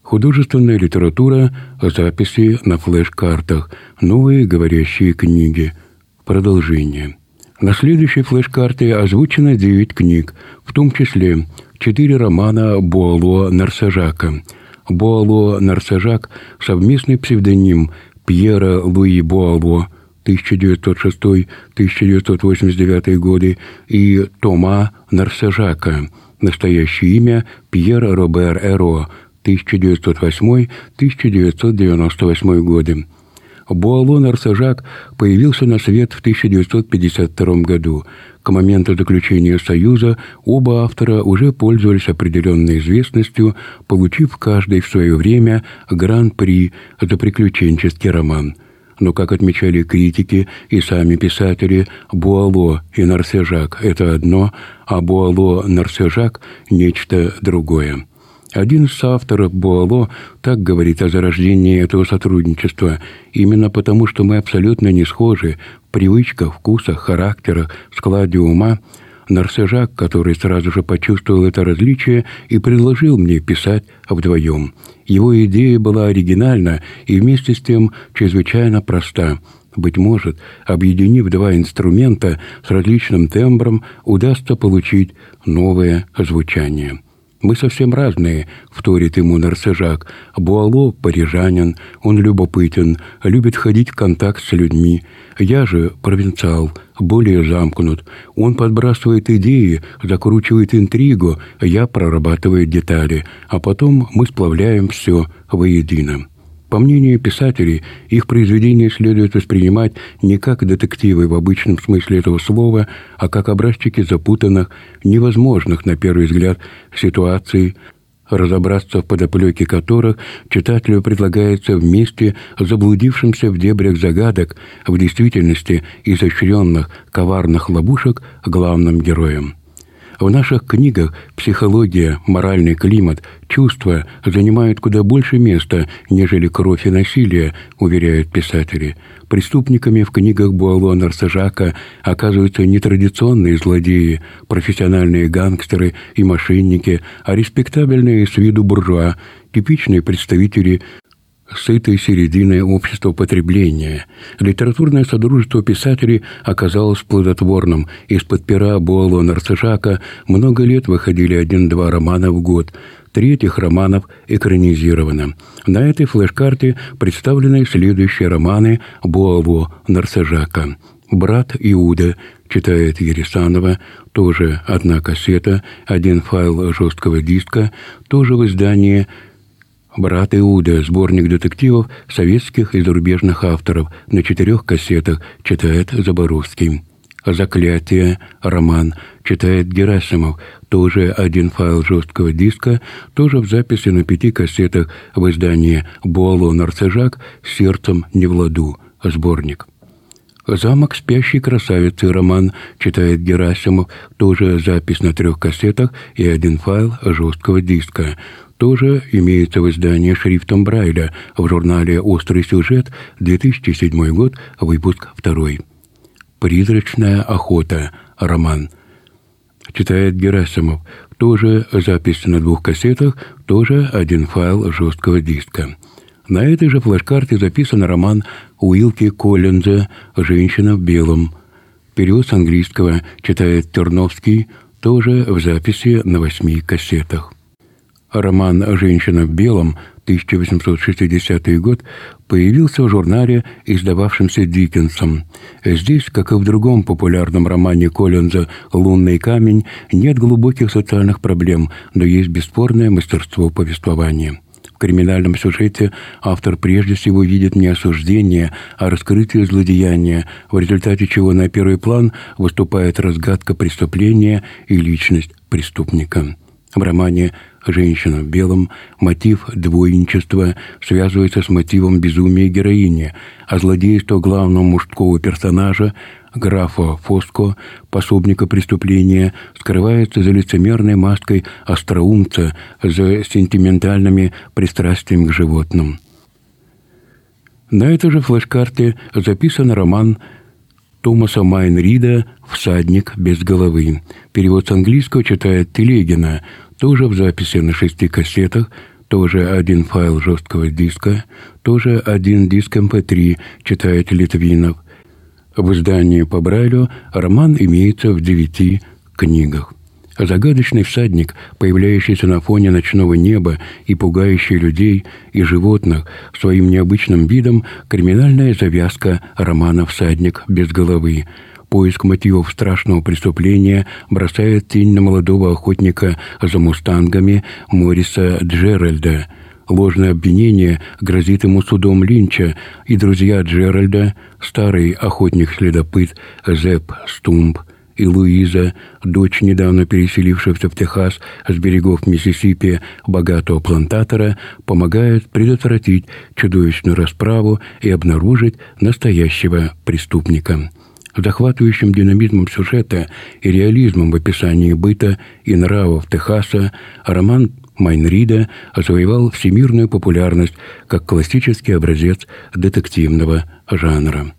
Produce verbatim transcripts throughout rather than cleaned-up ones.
Художественная литература, записи на флеш-картах, новые говорящие книги. Продолжение. На следующей флеш-карте озвучено девять книг, в том числе четыре романа Буало Нарсажака. Буало Нарсажак – совместный псевдоним Пьера Луи Буало тысяча девятьсот шестой — тысяча девятьсот восемьдесят девятый годы и Тома Нарсажака, настоящее имя Пьер Робер Эро тысяча девятьсот восьмой — тысяча девятьсот девяносто восьмой годы. Буало Нарсажак появился на свет в тысяча девятьсот пятьдесят втором году. К моменту заключения Союза оба автора уже пользовались определенной известностью, получив каждый в свое время гран-при за приключенческий роман. Но, как отмечали критики и сами писатели, Буало и Нарсажак – это одно, а Буало Нарсажак – нечто другое. Один из соавторов Буало так говорит о зарождении этого сотрудничества, именно потому, что мы абсолютно не схожи в привычках, вкусах, характерах, складе ума. Нарсажак, который сразу же почувствовал это различие и предложил мне писать вдвоем. Его идея была оригинальна и вместе с тем чрезвычайно проста. Быть может, объединив два инструмента с различным тембром, удастся получить новое звучание. «Мы совсем разные», — вторит ему Нарсажак. «Буало — парижанин, он любопытен, любит ходить в контакт с людьми. Я же провинциал, более замкнут. Он подбрасывает идеи, закручивает интригу, я прорабатываю детали, а потом мы сплавляем все воедино». По мнению писателей, их произведения следует воспринимать не как детективы в обычном смысле этого слова, а как образчики запутанных, невозможных на первый взгляд ситуаций, разобраться в подоплеке которых читателю предлагается вместе заблудившимся в дебрях загадок, в действительности изощренных, коварных ловушек главным героем. В наших книгах психология, моральный климат, чувства занимают куда больше места, нежели кровь и насилие, уверяют писатели. Преступниками в книгах Буало Нарсажака оказываются не традиционные злодеи, профессиональные гангстеры и мошенники, а респектабельные с виду буржуа, типичные представители сытой середины общества потребления. Литературное содружество писателей оказалось плодотворным. Из-под пера Буало Нарсажака много лет выходили один-два романа в год. Три этих романов экранизировано. На этой флеш-карте представлены следующие романы Буало Нарсажака. «Брат Иуда», читает Ересанова, тоже одна кассета, один файл жесткого диска, тоже в издании «Брат Иуда», сборник детективов советских и зарубежных авторов, на четырех кассетах, читает Заборовский. «Заклятие», роман, читает Герасимов, тоже один файл жесткого диска, тоже в записи на пяти кассетах в издании Буало Нарсажак «Сердцем не в ладу», сборник. «Замок спящей красавицы», роман, читает Герасимов, тоже запись на трех кассетах и один файл жесткого диска. Тоже имеется в издании шрифтом Брайля в журнале «Острый сюжет», две тысячи седьмой год, выпуск второй. «Призрачная охота», роман, читает Герасимов, тоже запись на двух кассетах, тоже один файл жесткого диска. На этой же флеш-карте записан роман Уилки Коллинза «Женщина в белом». Перевод с английского читает Терновский, тоже в записи на восьми кассетах. Роман «Женщина в белом» тысяча восемьсот шестидесятый год появился в журнале, издававшемся Диккенсом. Здесь, как и в другом популярном романе Коллинза «Лунный камень», нет глубоких социальных проблем, но есть бесспорное мастерство повествования. В криминальном сюжете автор прежде всего видит не осуждение, а раскрытие злодеяния, в результате чего на первый план выступает разгадка преступления и личность преступника. В романе «Женщина в белом» мотив двойничества связывается с мотивом безумия героини, а злодейство главного мужского персонажа, графа Фоско, пособника преступления, скрывается за лицемерной маской остроумца, за сентиментальными пристрастиями к животным. На этой же флеш-карте записан роман Томаса Майнрида «Всадник без головы». Перевод с английского читает Телегина, тоже в записи на шести кассетах, тоже один файл жесткого диска, тоже один диск эм пэ три, читает Литвинов. В издании по Брайлю роман имеется в девяти книгах. Загадочный всадник, появляющийся на фоне ночного неба и пугающий людей и животных своим необычным видом, криминальная завязка романа «Всадник без головы». Поиск мотивов страшного преступления бросает тень на молодого охотника за мустангами Мориса Джеральда. Ложное обвинение грозит ему судом Линча, и друзья Джеральда, старый охотник-следопыт Зепп Стумп и Луиза, дочь недавно переселившегося в Техас с берегов Миссисипи богатого плантатора, помогают предотвратить чудовищную расправу и обнаружить настоящего преступника. Захватывающим динамизмом сюжета и реализмом в описании быта и нравов Техаса роман Майн Рида завоевал всемирную популярность как классический образец детективного жанра.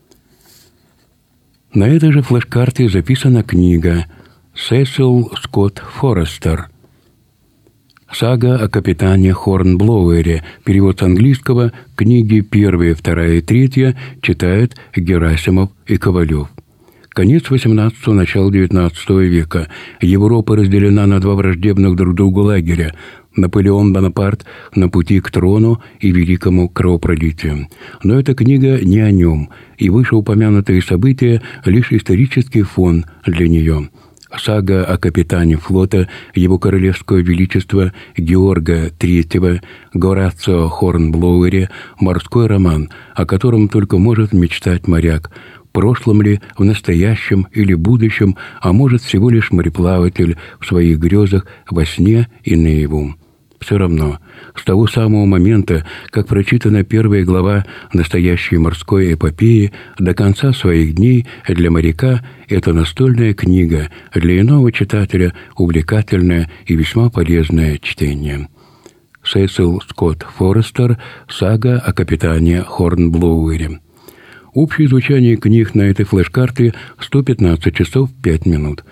На этой же флеш-карте записана книга Сесил Скотт Форестер «Сага о капитане Хорнблоуэре». Перевод с английского. Книги первая, вторая и третья читают Герасимов и Ковалев. Конец восемнадцатого, начало девятнадцатого века. Европа разделена на два враждебных друг другу лагеря. Наполеон Бонапарт на пути к трону и великому кровопролитию. Но эта книга не о нем, и вышеупомянутые события — лишь исторический фон для нее. Сага о капитане флота Его Королевского Величества Георга Третьего, Горацио Хорнблоуэре, морской роман, о котором только может мечтать моряк. В прошлом ли, в настоящем или будущем, а может всего лишь мореплаватель в своих грезах, во сне и наяву. Все равно, с того самого момента, как прочитана первая глава настоящей морской эпопеи, до конца своих дней для моряка это настольная книга, для иного читателя увлекательное и весьма полезное чтение. Сесил Скотт Форестер «Сага о капитане Хорнблоуэре». Общее звучание книг на этой флеш-карте сто пятнадцать часов пять минут.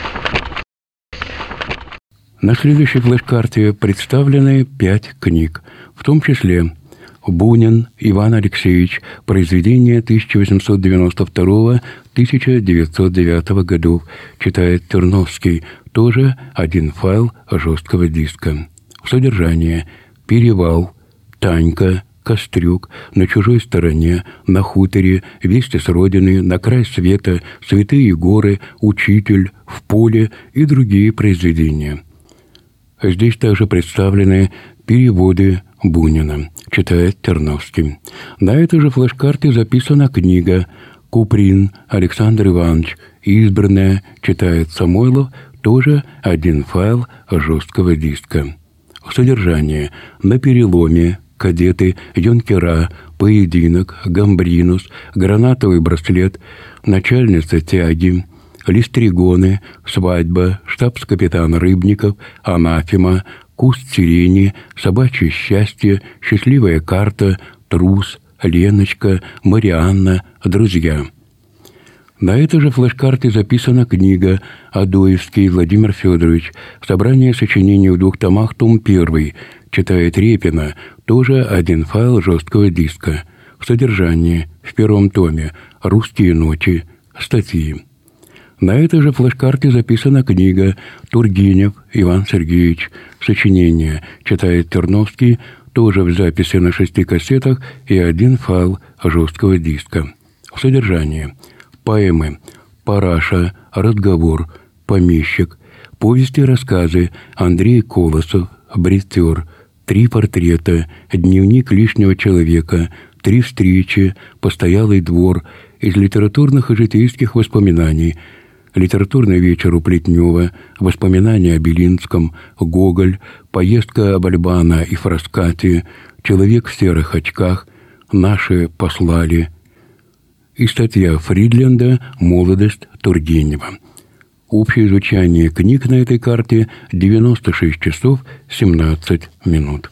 На следующей флеш-карте представлены пять книг, в том числе Бунин Иван Алексеевич, произведение тысяча восемьсот девяносто второго — тысяча девятьсот девятого годов, читает Терновский, тоже один файл жесткого диска. Содержание: перевал, Танька, Кострюк, на чужой стороне, на хуторе, вести с родины, на край света, святые горы, учитель, в поле и другие произведения. Здесь также представлены переводы Бунина, читает Терновский. На этой же флеш-карте записана книга «Куприн Александр Иванович. Избранная», читает Самойлов, тоже один файл жесткого диска. Содержание: на переломе, кадеты, юнкера, поединок, гамбринус, гранатовый браслет, начальница тяги, листригоны, свадьба, штабс-капитан Рыбников, анафема, куст сирени, собачье счастье, счастливая карта, трус, Леночка, Марианна, друзья. На этой же флеш-карте записана книга «Адоевский Владимир Федорович. Собрание сочинений в двух томах, том первый», читает Репина, тоже один файл жесткого диска. В содержании: в первом томе «Русские ночи», статьи. На этой же флеш-карте записана книга «Тургенев Иван Сергеевич. Сочинение», читает Терновский, тоже в записи на шести кассетах и один файл жесткого диска. В содержании: поэмы «Параша», «Разговор», «Помещик», повести и рассказы Андрей Колосов, «Бритер», «Три портрета», «Дневник лишнего человека», «Три встречи», «Постоялый двор», из литературных и житейских воспоминаний «Литературный вечер у Плетнева», «Воспоминания о Белинском», «Гоголь», «Поездка Бальбана и Фраскати», «Человек в серых очках», «Наши послали» и статья Фридленда «Молодость Тургенева». Общее звучание книг на этой карте девяносто шесть часов семнадцать минут.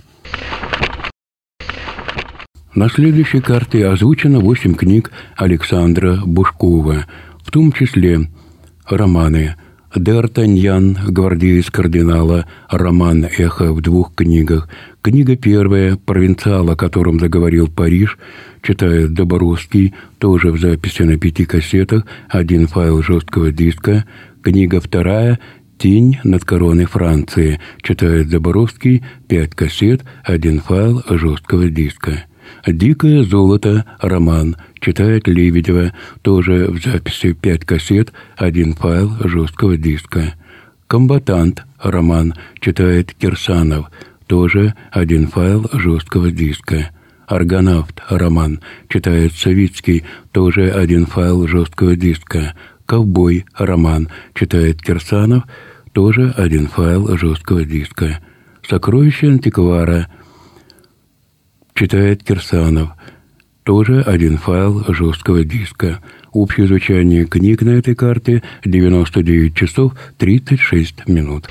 На следующей карте озвучено восемь книг Александра Бушкова, в том числе романы Д'Артаньян, гвардеец кардинала, роман «Эхо» в двух книгах. Книга первая «Провинциал, о котором заговорил Париж», читает Доборовский, тоже в записи на пяти кассетах, один файл жесткого диска. Книга вторая «Тень над короной Франции», читает Доборовский, пять кассет, один файл жесткого диска. «Дикое золото», роман, читает Лебедева, тоже в записи пять кассет, один файл жесткого диска. «Комбатант», роман, читает Кирсанов, тоже один файл жесткого диска. «Аргонавт», роман, читает Савицкий, тоже один файл жесткого диска. «Ковбой», роман, читает Кирсанов, тоже один файл жесткого диска. «Сокровище антиквара», читает Кирсанов, тоже один файл жесткого диска. Общее звучание книг на этой карте девяносто девять часов тридцать шесть минут.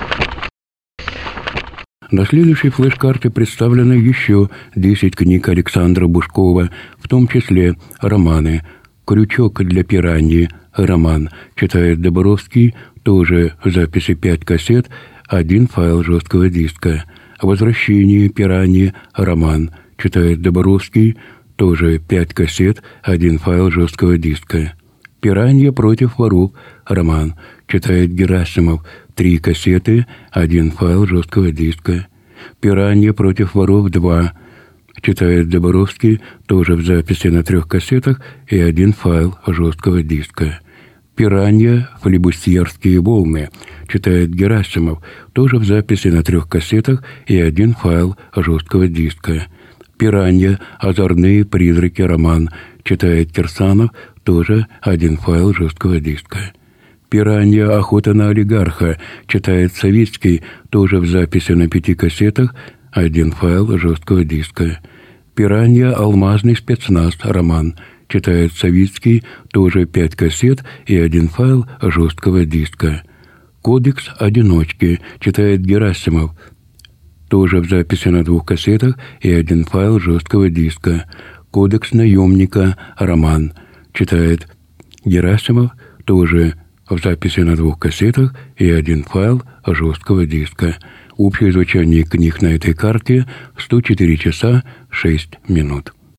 На следующей флеш-карте представлены еще десять книг Александра Бушкова, в том числе романы. «Крючок для пираньи», роман, читает Доборовский, тоже в записи пять кассет, один файл жесткого диска. «Возвращение пираньи», роман, читает Доборовский, тоже пять кассет, один файл жесткого диска. «Пиранья против воров», роман, читает Герасимов, три кассеты, один файл жесткого диска. «Пиранья против воров два», читает Доборовский, тоже в записи на трех кассетах и один файл жесткого диска. «Пиранья. Флибустьерские волны», читает Герасимов, тоже в записи на трех кассетах и один файл жесткого диска. «Пиранья. Озорные призраки», роман, читает Кирсанов, тоже один файл жесткого диска. «Пиранья. Охота на олигарха», читает Савицкий, тоже в записи на пяти кассетах, один файл жесткого диска. «Пиранья. Алмазный спецназ», роман, читает Савицкий, тоже пять кассет и один файл жесткого диска. «Кодекс одиночки», читает Герасимов, тоже в записи на двух кассетах и один файл жесткого диска. «Кодекс наемника», роман, читает Герасимов, тоже в записи на двух кассетах и один файл жесткого диска. Общее звучание книг на этой карте сто четыре часа шесть минут.